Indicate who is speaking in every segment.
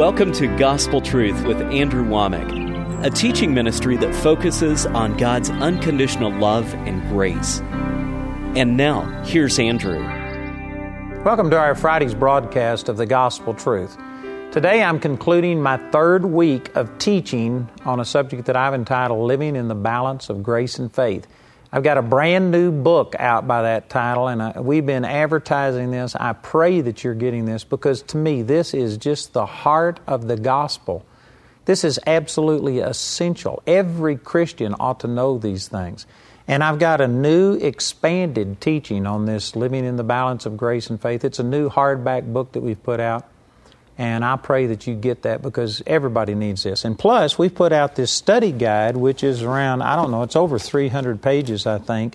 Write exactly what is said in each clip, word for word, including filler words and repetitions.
Speaker 1: Welcome to Gospel Truth with Andrew Womack, a teaching ministry that focuses on God's unconditional love and grace. And now, here's Andrew.
Speaker 2: Welcome to our Friday's broadcast of the Gospel Truth. Today I'm concluding my third week of teaching on a subject that I've entitled Living in the Balance of Grace and Faith. I've got a brand new book out by that title, and I, we've been advertising this. I pray that you're getting this because to me this is just the heart of the gospel. This is absolutely essential. Every Christian ought to know these things. And I've got a new expanded teaching on this Living in the Balance of Grace and Faith. It's a new hardback book that we've put out. And I pray that you get that because everybody needs this. And plus, we've put out this study guide, which is around, I don't know, it's over three hundred pages, I think.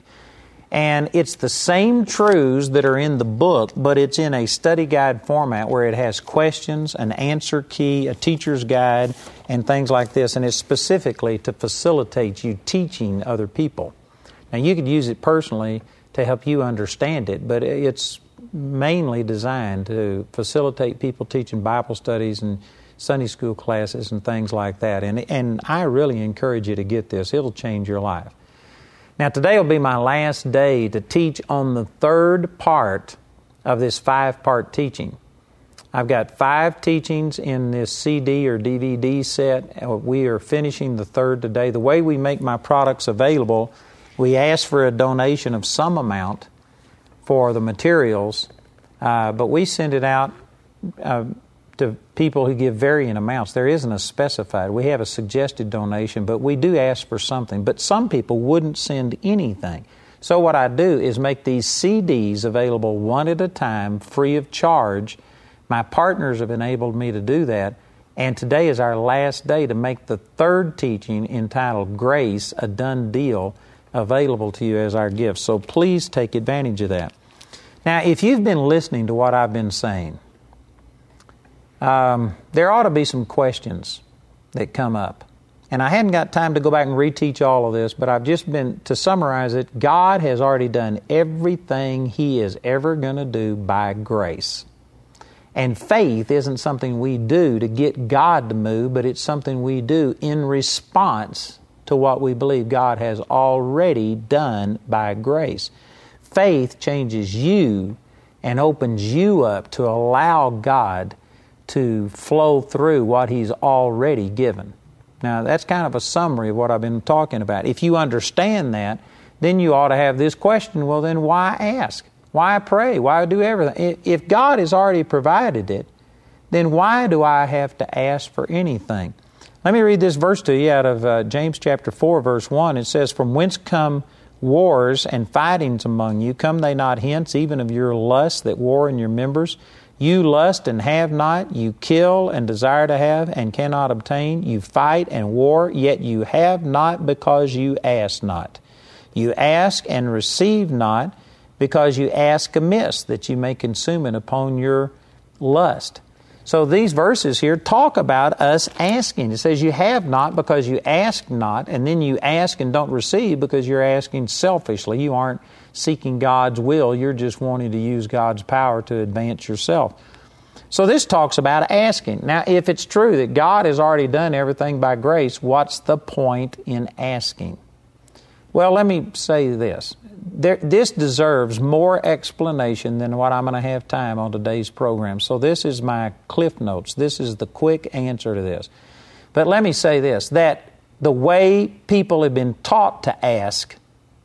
Speaker 2: And it's the same truths that are in the book, but it's in a study guide format where it has questions, an answer key, a teacher's guide, and things like this. And it's specifically to facilitate you teaching other people. Now, you could use it personally to help you understand it, but it's mainly designed to facilitate people teaching Bible studies and Sunday school classes and things like that. And, and I really encourage you to get this. It'll change your life. Now, today will be my last day to teach on the third part of this five-part teaching. I've got five teachings in this C D or D V D set. We are finishing the third today. The way we make my products available, we ask for a donation of some amount for the materials, uh, but we send it out uh, to people who give varying amounts. There isn't a specified. We have a suggested donation, but we do ask for something. But some people wouldn't send anything. So what I do is make these C Ds available one at a time, free of charge. My partners have enabled me to do that, and today is our last day to make the third teaching entitled Grace, a Done Deal, available to you as our gift. So please take advantage of that. Now, if you've been listening to what I've been saying, um, there ought to be some questions that come up. And I hadn't got time to go back and reteach all of this, but I've just been, to summarize it, God has already done everything He is ever going to do by grace. And faith isn't something we do to get God to move, but it's something we do in response to what we believe God has already done by grace. Faith changes you and opens you up to allow God to flow through what He's already given. Now, that's kind of a summary of what I've been talking about. If you understand that, then you ought to have this question, well, then why ask? Why pray? Why do everything? If God has already provided it, then why do I have to ask for anything? Let me read this verse to you out of uh, James chapter four, verse one. It says, "From whence come wars and fightings among you? Come they not hence, even of your lusts that war in your members? You lust and have not, you kill and desire to have and cannot obtain. You fight and war, yet you have not because you ask not. You ask and receive not because you ask amiss, that you may consume it upon your lust." So these verses here talk about us asking. It says you have not because you ask not, and then you ask and don't receive because you're asking selfishly. You aren't seeking God's will. You're just wanting to use God's power to advance yourself. So this talks about asking. Now, if it's true that God has already done everything by grace, what's the point in asking? Well, let me say this. There, this deserves more explanation than what I'm going to have time on today's program. So this is my cliff notes. This is the quick answer to this. But let me say this, that the way people have been taught to ask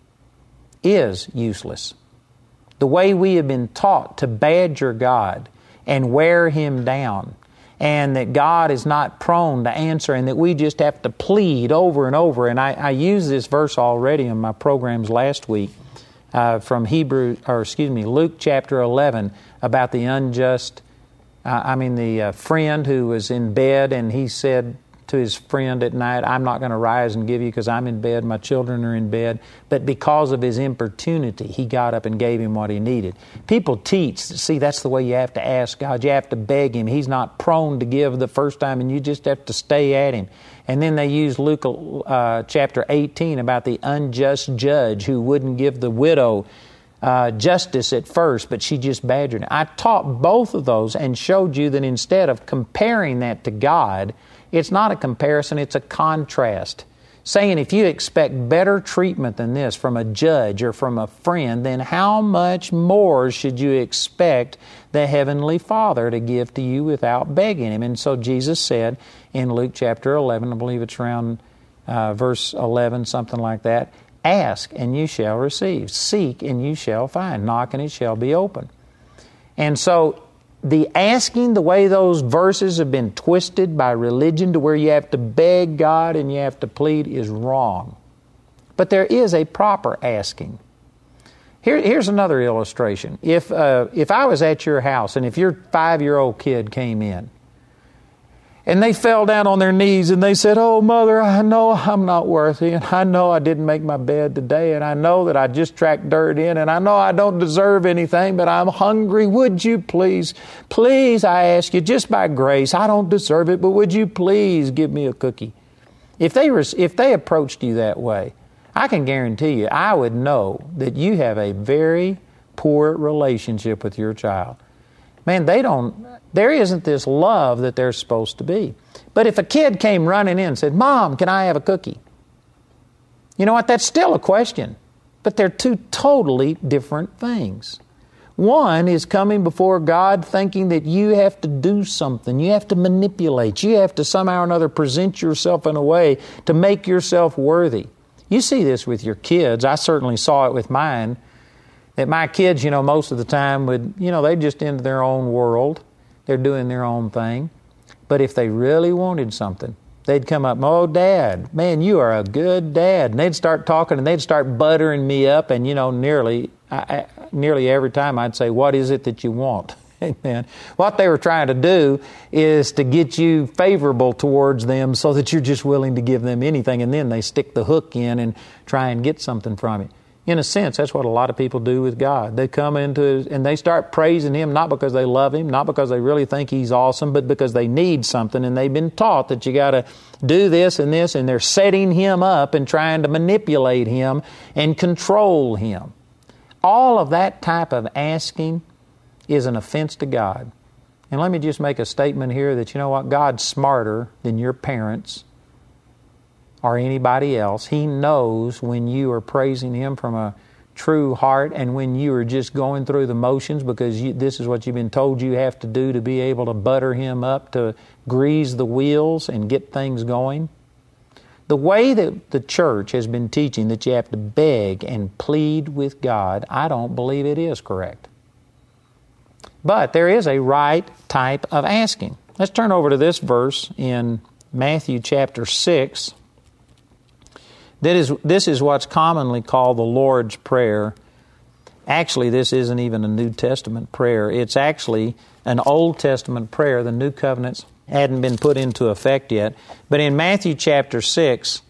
Speaker 2: is useless. The way we have been taught to badger God and wear Him down, and that God is not prone to answer, and that we just have to plead over and over. And I, I used this verse already in my programs last week uh, from Hebrew, or excuse me, Luke chapter eleven, about the unjust, uh, I mean the uh, friend who was in bed, and he said to his friend at night, "I'm not going to rise and give you because I'm in bed, my children are in bed." But because of his importunity, he got up and gave him what he needed. People teach, see, that's the way you have to ask God. You have to beg Him. He's not prone to give the first time, and you just have to stay at Him. And then they use Luke uh, chapter eighteen about the unjust judge who wouldn't give the widow uh, justice at first, but she just badgered him. I taught both of those and showed you that instead of comparing that to God, it's not a comparison, it's a contrast. Saying if you expect better treatment than this from a judge or from a friend, then how much more should you expect the Heavenly Father to give to you without begging Him? And so Jesus said in Luke chapter eleven, I believe it's around uh, verse eleven, something like that, ask and you shall receive. Seek and you shall find. Knock and it shall be open. And so the asking, the way those verses have been twisted by religion to where you have to beg God and you have to plead is wrong. But there is a proper asking. Here, here's another illustration. If uh, if I was at your house and if your five-year-old kid came in and they fell down on their knees and they said, "Oh, Mother, I know I'm not worthy, and I know I didn't make my bed today, and I know that I just tracked dirt in, and I know I don't deserve anything, but I'm hungry. Would you please, please, I ask you, just by grace, I don't deserve it, but would you please give me a cookie?" If they were, if they approached you that way, I can guarantee you, I would know that you have a very poor relationship with your child. Man, they don't, there isn't this love that there's supposed to be. But if a kid came running in and said, "Mom, can I have a cookie?" You know what? That's still a question. But they're two totally different things. One is coming before God thinking that you have to do something. You have to manipulate. You have to somehow or another present yourself in a way to make yourself worthy. You see this with your kids. I certainly saw it with mine. That my kids, you know, most of the time would, you know, they just into their own world. They're doing their own thing. But if they really wanted something, they'd come up, "Oh, Dad, man, you are a good dad." And they'd start talking and they'd start buttering me up. And, you know, nearly, I, I, nearly every time I'd say, "What is it that you want?" Amen. What they were trying to do is to get you favorable towards them so that you're just willing to give them anything. And then they stick the hook in and try and get something from it. In a sense, that's what a lot of people do with God. They come into and they start praising Him not because they love Him, not because they really think He's awesome, but because they need something and they've been taught that you got to do this and this, and they're setting Him up and trying to manipulate Him and control Him. All of that type of asking is an offense to God. And let me just make a statement here that, you know what, God's smarter than your parents or anybody else. He knows when you are praising Him from a true heart and when you are just going through the motions because you, this is what you've been told you have to do to be able to butter Him up, to grease the wheels and get things going. The way that the church has been teaching that you have to beg and plead with God, I don't believe it is correct. But there is a right type of asking. Let's turn over to this verse in Matthew chapter six. That is, this is what's commonly called the Lord's Prayer. Actually, this isn't even a New Testament prayer. It's actually an Old Testament prayer. The New Covenants hadn't been put into effect yet. But in Matthew chapter six,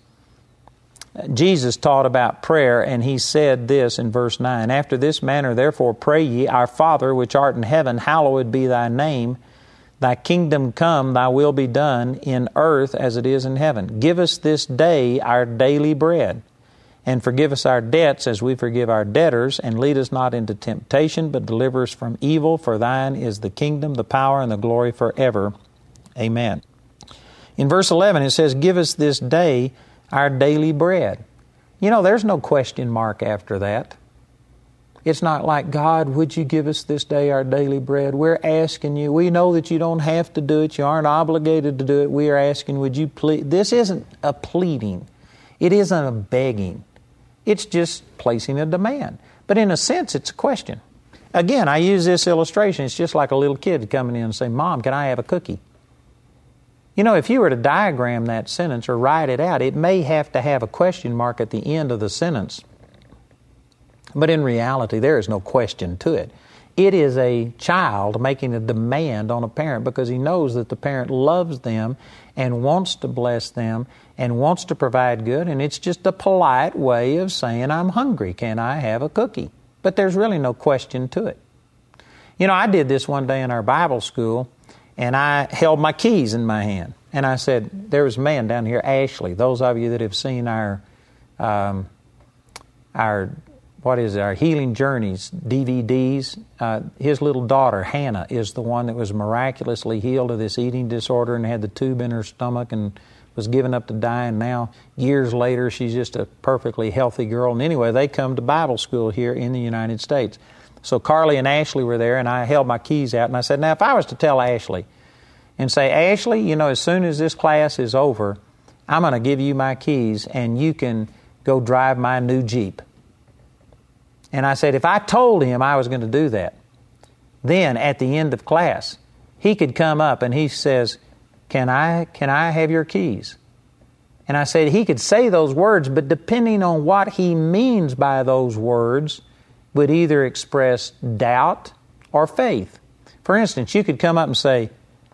Speaker 2: Jesus taught about prayer, and He said this in verse nine, "After this manner, therefore, pray ye, Our Father, which art in heaven, hallowed be Thy name. Thy kingdom come, Thy will be done in earth as it is in heaven. Give us this day our daily bread, and forgive us our debts as we forgive our debtors, and lead us not into temptation, but deliver us from evil. For Thine is the kingdom, the power, and the glory forever. Amen." In verse eleven it says, "Give us this day our daily bread." You know, there's no question mark after that. It's not like, "God, would you give us this day our daily bread?" We're asking you. We know that you don't have to do it. You aren't obligated to do it. We are asking, would you please? This isn't a pleading. It isn't a begging. It's just placing a demand. But in a sense, it's a question. Again, I use this illustration. It's just like a little kid coming in and saying, "Mom, can I have a cookie?" You know, if you were to diagram that sentence or write it out, it may have to have a question mark at the end of the sentence. But in reality, there is no question to it. It is a child making a demand on a parent because he knows that the parent loves them and wants to bless them and wants to provide good, and it's just a polite way of saying, "I'm hungry. Can I have a cookie?" But there's really no question to it. You know, I did this one day in our Bible school, and I held my keys in my hand. And I said, there was a man down here, Ashley. Those of you that have seen our um, our what is it, our Healing Journeys D V Ds. Uh, his little daughter, Hannah, is the one that was miraculously healed of this eating disorder and had the tube in her stomach and was given up to die. And now, years later, she's just a perfectly healthy girl. And anyway, they come to Bible school here in the United States. So Carly and Ashley were there, and I held my keys out, and I said, now, if I was to tell Ashley and say, Ashley, you know, as soon as this class is over, I'm going to give you my keys, and you can go drive my new Jeep. And I said, if I told him I was going to do that, then at the end of class, he could come up and he says, can I, can I have your keys? And I said, he could say those words, but depending on what he means by those words, would either express doubt or faith. For instance, you could come up and say,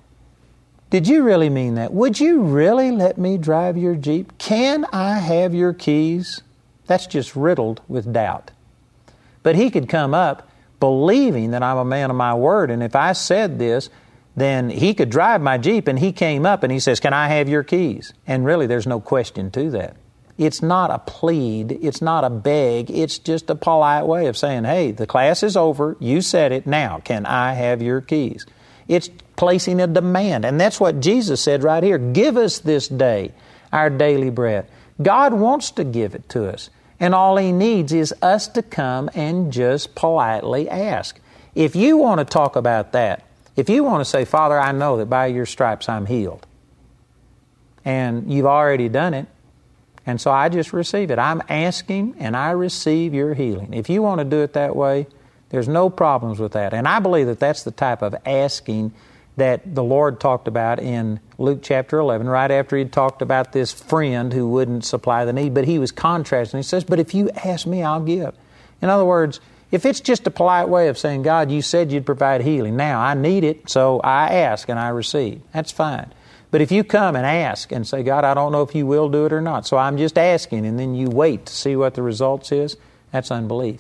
Speaker 2: did you really mean that? Would you really let me drive your Jeep? Can I have your keys? That's just riddled with doubt. But he could come up believing that I'm a man of my word, and if I said this, then he could drive my Jeep, and he came up and he says, can I have your keys? And really, there's no question to that. It's not a plead, it's not a beg, it's just a polite way of saying, hey, the class is over, you said it, now can I have your keys? It's placing a demand, and that's what Jesus said right here. Give us this day our daily bread. God wants to give it to us, and all He needs is us to come and just politely ask. If you want to talk about that, if you want to say, Father, I know that by your stripes I'm healed, and you've already done it, and so I just receive it. I'm asking and I receive your healing. If you want to do it that way, there's no problems with that. And I believe that that's the type of asking that the Lord talked about in Luke chapter eleven, right after He talked about this friend who wouldn't supply the need. But He was contrasting. He says, but if you ask me, I'll give. In other words, if it's just a polite way of saying, God, you said you'd provide healing. Now, I need it, so I ask and I receive. That's fine. But if you come and ask and say, God, I don't know if you will do it or not, so I'm just asking, and then you wait to see what the results is, that's unbelief.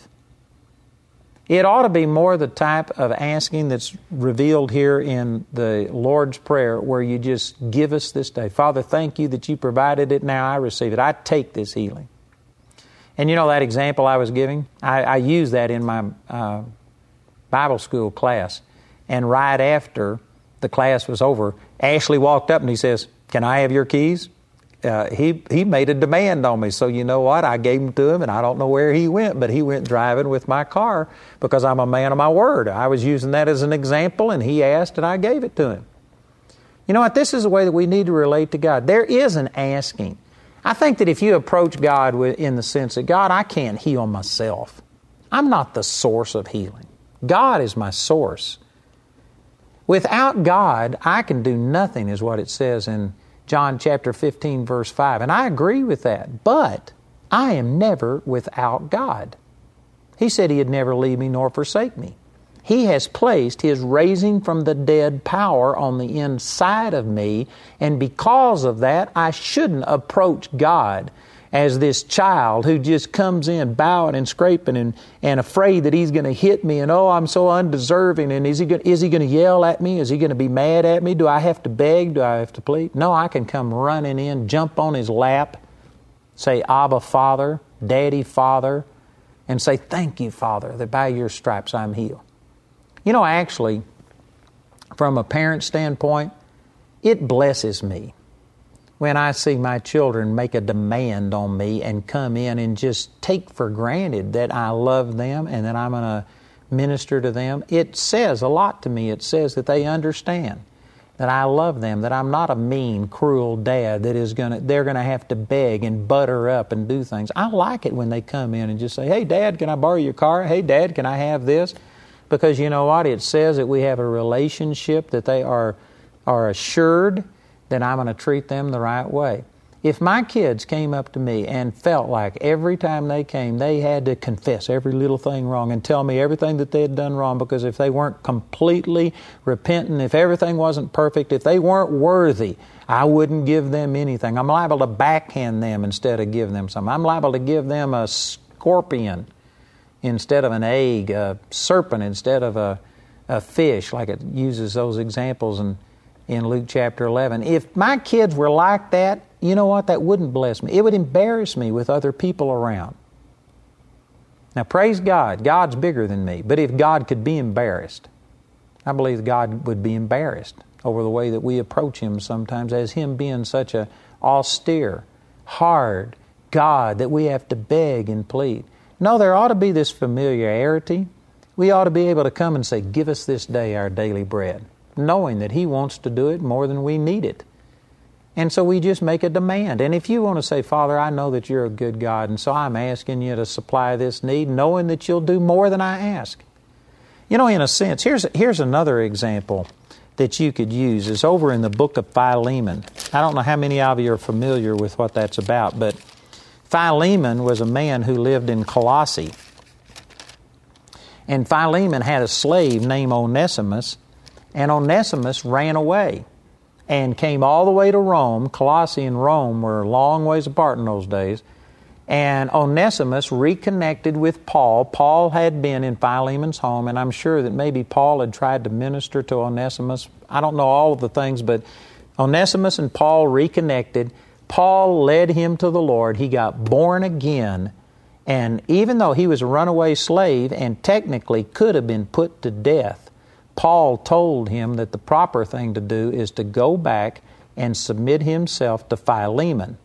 Speaker 2: It ought to be more the type of asking that's revealed here in the Lord's Prayer, where you just give us this day. Father, thank you that you provided it. Now I receive it. I take this healing. And you know that example I was giving? I, I used that in my uh, Bible school class. And right after the class was over, Ashley walked up and he says, can I have your keys? Uh, he he made a demand on me. So you know what? I gave them to him, and I don't know where he went, but he went driving with my car because I'm a man of my word. I was using that as an example, and he asked, and I gave it to him. You know what? This is the way that we need to relate to God. There is an asking. I think that if you approach God in the sense that, God, I can't heal myself. I'm not the source of healing. God is my source. Without God, I can do nothing, is what it says in John chapter fifteen, verse five. And I agree with that. But I am never without God. He said He'd never leave me nor forsake me. He has placed His raising from the dead power on the inside of me, and because of that, I shouldn't approach God as this child who just comes in bowing and scraping and, and afraid that He's going to hit me, and oh, I'm so undeserving, and is He going, is He going to yell at me? Is He going to be mad at me? Do I have to beg? Do I have to plead? No, I can come running in, jump on His lap, say, Abba, Father, Daddy, Father, and say, thank you, Father, that by your stripes I'm healed. You know, actually, from a parent standpoint, it blesses me when I see my children make a demand on me and come in and just take for granted that I love them and that I'm going to minister to them. It says a lot to me. It says that they understand that I love them, that I'm not a mean, cruel dad that is going to, they're going to have to beg and butter up and do things. I like it when they come in and just say, hey, Dad, can I borrow your car? Hey, Dad, can I have this? Because you know what? It says that we have a relationship, that they are, are assured that I'm going to treat them the right way. If my kids came up to me and felt like every time they came, they had to confess every little thing wrong and tell me everything that they had done wrong, because if they weren't completely repentant, if everything wasn't perfect, if they weren't worthy, I wouldn't give them anything. I'm liable to backhand them instead of give them something. I'm liable to give them a scorpion instead of an egg, a serpent instead of a, a fish, like it uses those examples in in Luke chapter eleven. If my kids were like that, you know what? That wouldn't bless me. It would embarrass me with other people around. Now, praise God, God's bigger than me. But if God could be embarrassed, I believe God would be embarrassed over the way that we approach Him sometimes, as Him being such a austere, hard God that we have to beg and plead. No, there ought to be this familiarity. We ought to be able to come and say, give us this day our daily bread, knowing that He wants to do it more than we need it. And so we just make a demand. And if you want to say, Father, I know that You're a good God, and so I'm asking You to supply this need, knowing that You'll do more than I ask. You know, in a sense, here's here's another example that you could use. It's over in the book of Philemon. I don't know how many of you are familiar with what that's about, but Philemon was a man who lived in Colossae. And Philemon had a slave named Onesimus, and Onesimus ran away and came all the way to Rome. Colossae and Rome were a long ways apart in those days. And Onesimus reconnected with Paul. Paul had been in Philemon's home, and I'm sure that maybe Paul had tried to minister to Onesimus. I don't know all of the things, but Onesimus and Paul reconnected. Paul led him to the Lord. He got born again. And even though he was a runaway slave and technically could have been put to death, Paul told him that the proper thing to do is to go back and submit himself to Philemon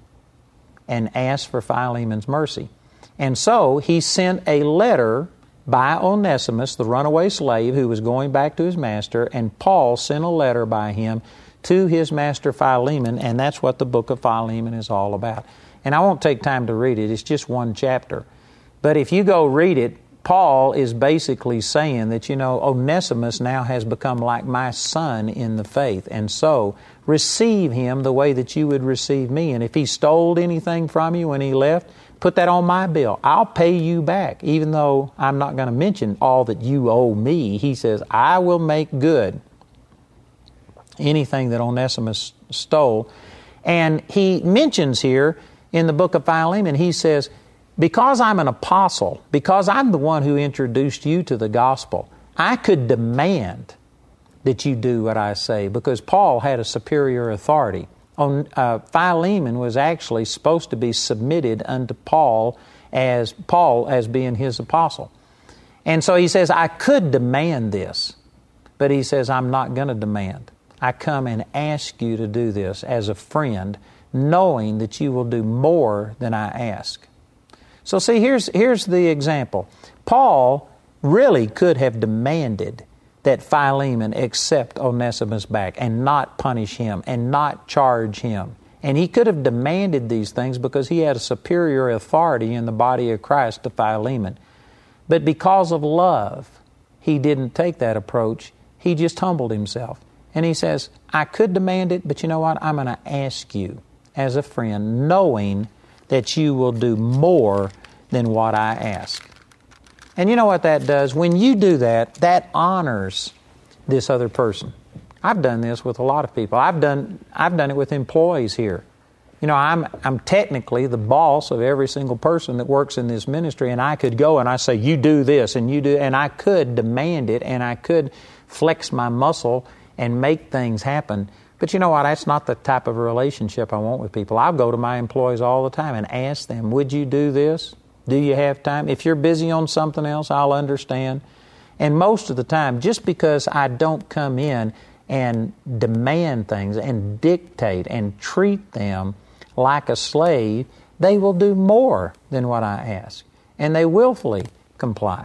Speaker 2: and ask for Philemon's mercy. And so he sent a letter by Onesimus, the runaway slave who was going back to his master, and Paul sent a letter by him to his master Philemon, and that's what the book of Philemon is all about. And I won't take time to read it. It's just one chapter. But if you go read it, Paul is basically saying that, you know, Onesimus now has become like my son in the faith. And so receive him the way that you would receive me. And if he stole anything from you when he left, put that on my bill. I'll pay you back. Even though I'm not going to mention all that you owe me, he says, I will make good anything that Onesimus stole. And he mentions here in the book of Philemon, he says, because I'm an apostle, because I'm the one who introduced you to the gospel, I could demand that you do what I say, because Paul had a superior authority. On, uh, Philemon was actually supposed to be submitted unto Paul as Paul as being his apostle. And so he says, I could demand this, but he says, I'm not going to demand. I come and ask you to do this as a friend, knowing that you will do more than I ask. So see, here's, here's the example. Paul really could have demanded that Philemon accept Onesimus back and not punish him and not charge him. And he could have demanded these things because he had a superior authority in the body of Christ to Philemon. But because of love, he didn't take that approach. He just humbled himself. And he says, I could demand it, but you know what? I'm going to ask you as a friend, knowing that you will do more than what I ask. And you know what that does? When you do that, that honors this other person. I've done this with a lot of people. I've done I've done it with employees here. You know, I'm I'm technically the boss of every single person that works in this ministry, and I could go and I say, you do this and you do, and I could demand it, and I could flex my muscle and make things happen. But you know what? That's not the type of relationship I want with people. I'll go to my employees all the time and ask them, would you do this? Do you have time? If you're busy on something else, I'll understand. And most of the time, just because I don't come in and demand things and dictate and treat them like a slave, they will do more than what I ask. And they willfully comply.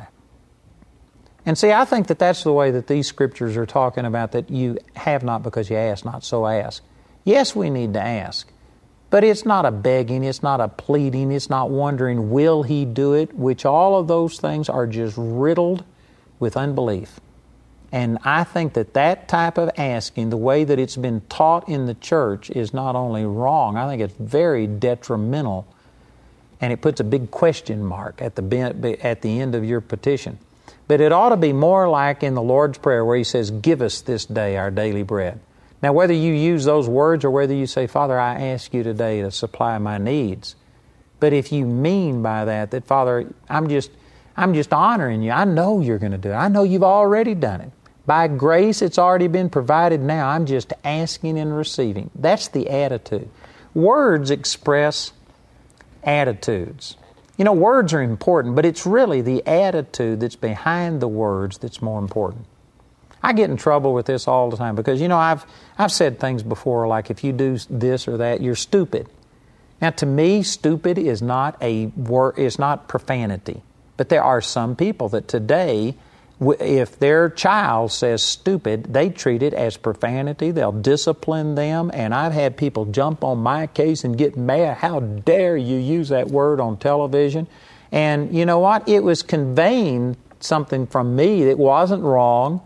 Speaker 2: And see, I think that that's the way that these scriptures are talking about, that you have not because you ask not, so ask. Yes, we need to ask. But it's not a begging, it's not a pleading, it's not wondering, will He do it? Which all of those things are just riddled with unbelief. And I think that that type of asking, the way that it's been taught in the church, is not only wrong, I think it's very detrimental. And it puts a big question mark at the at the end of your petition. But it ought to be more like in the Lord's Prayer where He says, give us this day our daily bread. Now, whether you use those words or whether you say, Father, I ask you today to supply my needs. But if you mean by that, that, Father, I'm just, I'm just honoring you. I know you're going to do it. I know you've already done it. By grace, it's already been provided now. I'm just asking and receiving. That's the attitude. Words express attitudes. You know, words are important, but it's really the attitude that's behind the words that's more important. I get in trouble with this all the time because, you know, I've I've said things before like, if you do this or that, you're stupid. Now, to me, stupid is not a word, is not profanity. But there are some people that today, if their child says stupid, they treat it as profanity. They'll discipline them. And I've had people jump on my case and get mad. How dare you use that word on television? And you know what? It was conveying something from me that wasn't wrong.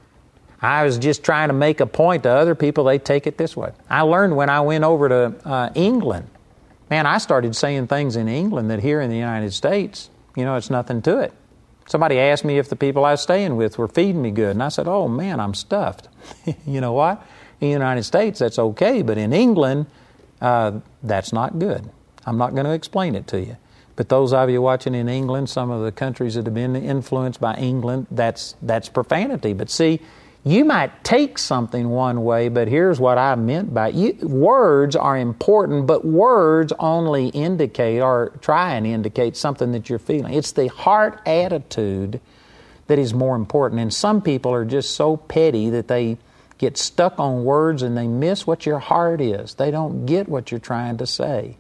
Speaker 2: I was just trying to make a point to other people. They take it this way. I learned when I went over to uh, England. Man, I started saying things in England that here in the United States, you know, it's nothing to it. Somebody asked me if the people I was staying with were feeding me good, and I said, oh, man, I'm stuffed. You know what? In the United States, that's okay, but in England, uh, that's not good. I'm not going to explain it to you. But those of you watching in England, some of the countries that have been influenced by England, that's that's profanity. But see, you might take something one way, but here's what I meant by it. Words are important, but words only indicate or try and indicate something that you're feeling. It's the heart attitude that is more important. And some people are just so petty that they get stuck on words and they miss what your heart is. They don't get what you're trying to say.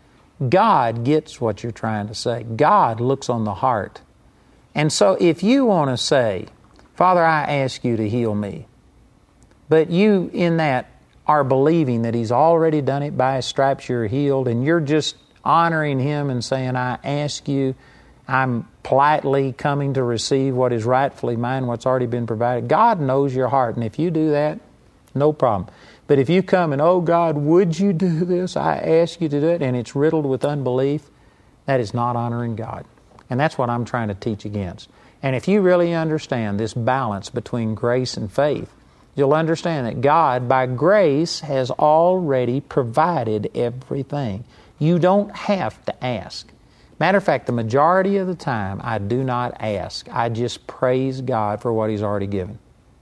Speaker 2: God gets what you're trying to say. God looks on the heart. And so if you want to say, Father, I ask you to heal me. But you, in that, are believing that He's already done it by His stripes you're healed, and you're just honoring Him and saying, I ask you, I'm politely coming to receive what is rightfully mine, what's already been provided. God knows your heart, and if you do that, no problem. But if you come and, oh God, would you do this? I ask you to do it, and it's riddled with unbelief, that is not honoring God. And that's what I'm trying to teach against. And if you really understand this balance between grace and faith, you'll understand that God, by grace, has already provided everything. You don't have to ask. Matter of fact, the majority of the time, I do not ask. I just praise God for what He's already given.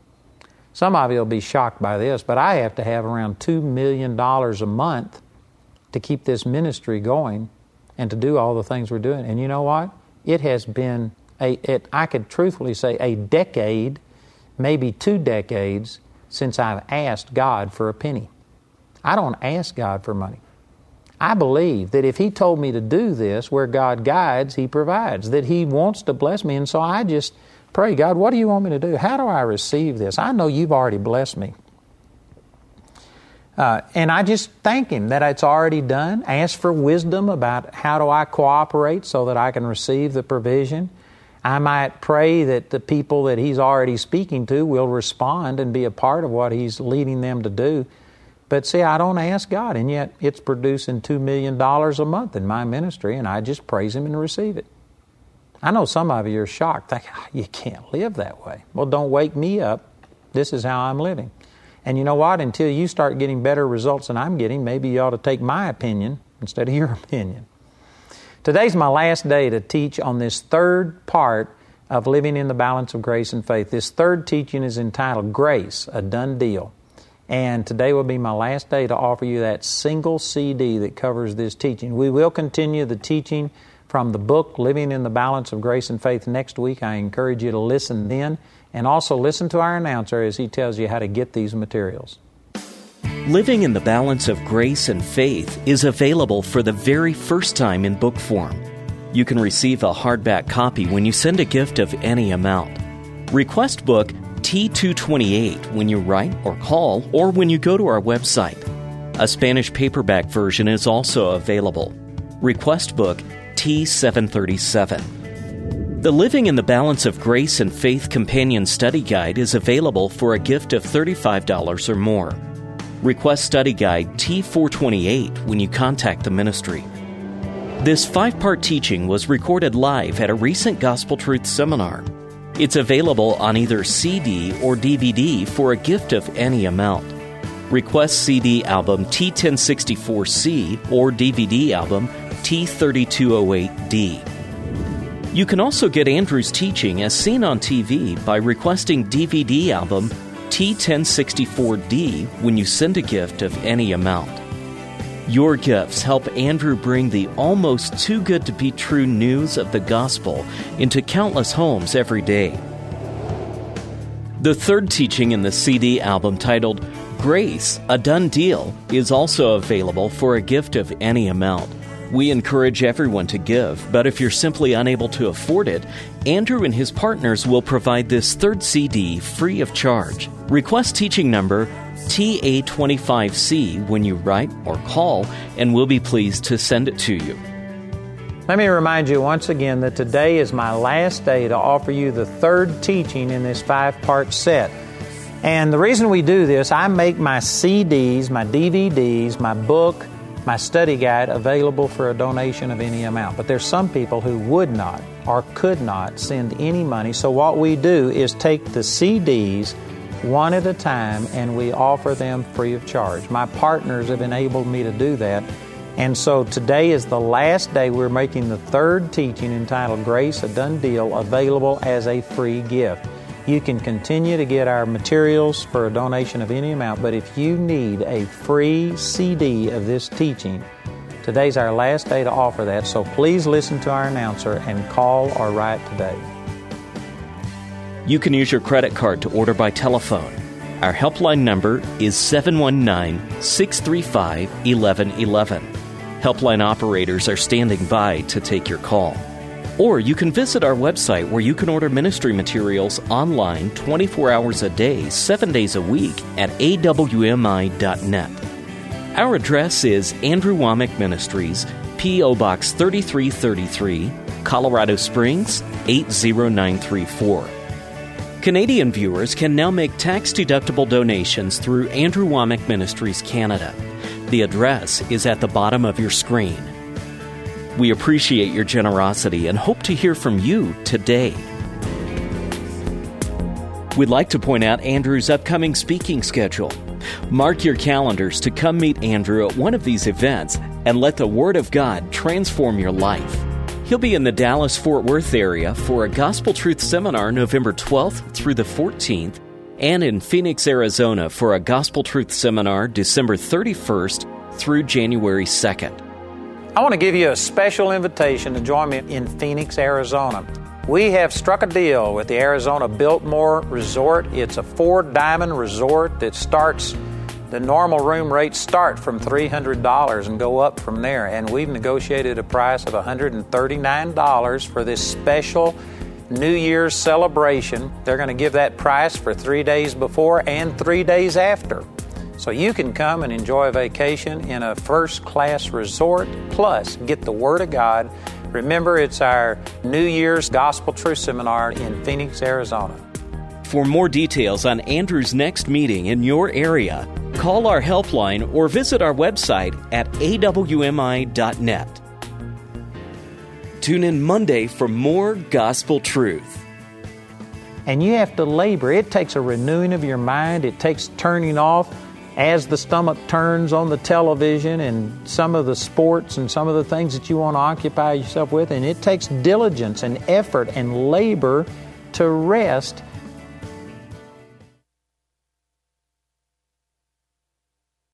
Speaker 2: Some of you will be shocked by this, but I have to have around two million dollars a month to keep this ministry going and to do all the things we're doing. And you know what? It has been A, it, I could truthfully say a decade, maybe two decades, since I've asked God for a penny. I don't ask God for money. I believe that if He told me to do this, where God guides, He provides, that He wants to bless me. And so I just pray, God, what do you want me to do? How do I receive this? I know You've already blessed me. Uh, and I just thank Him that it's already done. Ask for wisdom about how do I cooperate so that I can receive the provision. I might pray that the people that He's already speaking to will respond and be a part of what He's leading them to do. But see, I don't ask God, and yet it's producing two million dollars a month in my ministry, and I just praise Him and receive it. I know some of you are shocked, thinking, oh, you can't live that way. Well, don't wake me up. This is how I'm living. And you know what? Until you start getting better results than I'm getting, maybe you ought to take my opinion instead of your opinion. Today's my last day to teach on this third part of living in the balance of grace and faith. This third teaching is entitled Grace, a Done Deal. And today will be my last day to offer you that single C D that covers this teaching. We will continue the teaching from the book Living in the Balance of Grace and Faith next week. I encourage you to listen then, and also listen to our announcer as he tells you how to get these materials.
Speaker 1: Living in the Balance of Grace and Faith is available for the very first time in book form. You can receive a hardback copy when you send a gift of any amount. Request book T two twenty-eight when you write or call, or when you go to our website. A Spanish paperback version is also available. Request book T seven thirty-seven. The Living in the Balance of Grace and Faith Companion Study Guide is available for a gift of thirty-five dollars or more. Request Study Guide T four twenty-eight when you contact the ministry. This five-part teaching was recorded live at a recent Gospel Truth seminar. It's available on either C D or D V D for a gift of any amount. Request C D album T ten sixty-four C or D V D album T thirty-two oh eight D. You can also get Andrew's teaching as seen on T V by requesting D V D album T ten sixty-four D when you send a gift of any amount. Your gifts help Andrew bring the almost too good to be true news of the gospel into countless homes every day. The third teaching in the C D album, titled Grace, a Done Deal, is also available for a gift of any amount. We encourage everyone to give, but if you're simply unable to afford it, Andrew and his partners will provide this third C D free of charge. Request teaching number T A twenty-five C when you write or call, and we'll be pleased to send it to you.
Speaker 2: Let me remind you once again that today is my last day to offer you the third teaching in this five-part set. And the reason we do this, I make my C Ds, my D V Ds, my book, my study guide available for a donation of any amount. But there's some people who would not or could not send any money. So what we do is take the C Ds one at a time and we offer them free of charge. My partners have enabled me to do that. And so today is the last day we're making the third teaching entitled Grace, a Done Deal, available as a free gift. You can continue to get our materials for a donation of any amount, but if you need a free C D of this teaching, today's our last day to offer that, so please listen to our announcer and call or write today.
Speaker 1: You can use your credit card to order by telephone. Our helpline number is seven one nine, six three five, one one one one. Helpline operators are standing by to take your call. Or you can visit our website where you can order ministry materials online twenty-four hours a day, seven days a week at A W M I dot net. Our address is Andrew Wommack Ministries, P O Box thirty-three thirty-three, Colorado Springs, eight zero nine three four. Canadian viewers can now make tax-deductible donations through Andrew Wommack Ministries Canada. The address is at the bottom of your screen. We appreciate your generosity and hope to hear from you today. We'd like to point out Andrew's upcoming speaking schedule. Mark your calendars to come meet Andrew at one of these events and let the Word of God transform your life. He'll be in the Dallas-Fort Worth area for a Gospel Truth Seminar November twelfth through the fourteenth, and in Phoenix, Arizona for a Gospel Truth Seminar December thirty-first through January second.
Speaker 2: I want to give you a special invitation to join me in Phoenix, Arizona. We have struck a deal with the Arizona Biltmore Resort. It's a four-diamond resort that starts, the normal room rates start from three hundred dollars and go up from there. And we've negotiated a price of one hundred thirty-nine dollars for this special New Year's celebration. They're going to give that price for three days before and three days after. So you can come and enjoy a vacation in a first-class resort, plus get the Word of God. Remember, it's our New Year's Gospel Truth Seminar in Phoenix, Arizona.
Speaker 1: For more details on Andrew's next meeting in your area, call our helpline or visit our website at A W M I dot net. Tune in Monday for more Gospel Truth.
Speaker 2: And you have to labor. It takes a renewing of your mind. It takes turning off as the stomach turns on the television and some of the sports and some of the things that you want to occupy yourself with. And it takes diligence and effort and labor to rest